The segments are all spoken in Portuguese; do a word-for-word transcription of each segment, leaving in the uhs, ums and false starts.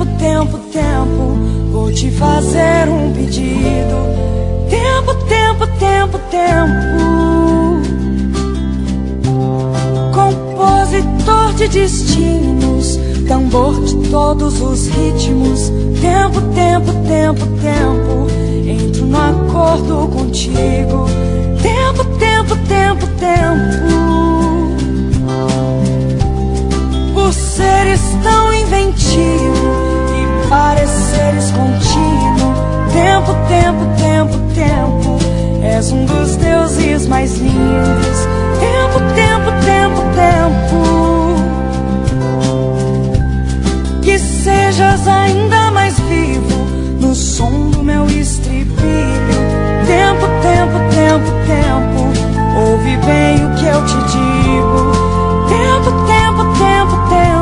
tempo, tempo, tempo, vou te fazer um pedido. Tempo, tempo, tempo, tempo, compositor de destinos, tambor de todos os ritmos. Tempo, tempo, tempo, tempo, entro no acordo contigo. Tempo, tempo, tempo, tempo, por seres tão inventivo e pareceres contínuo. Tempo, tempo, tempo, tempo, és um dos deuses mais lindos. Tempo, tempo, tempo, tempo, que sejas ainda mais vivo no som do meu estribilho. Tempo, tempo, tempo, tempo, ouve bem o que eu te digo. Tempo, tempo, tempo,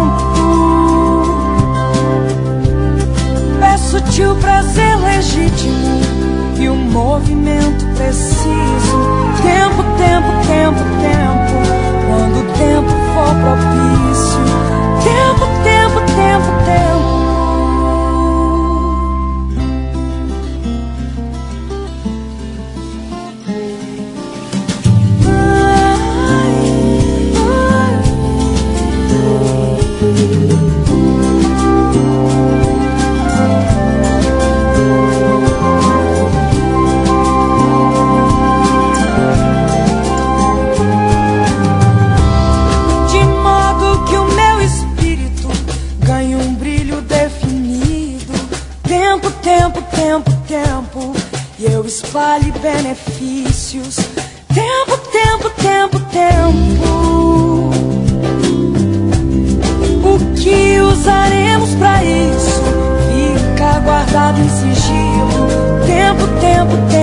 tempo, peço-te o prazer legítimo e o movimento preciso. Tempo, tempo, tempo, tempo, quando o tempo for propício. Tempo, tempo, tempo, tempo. Espalhe benefícios. Tempo, tempo, tempo, tempo, o que usaremos pra isso fica guardado em sigilo. Tempo, tempo, tempo.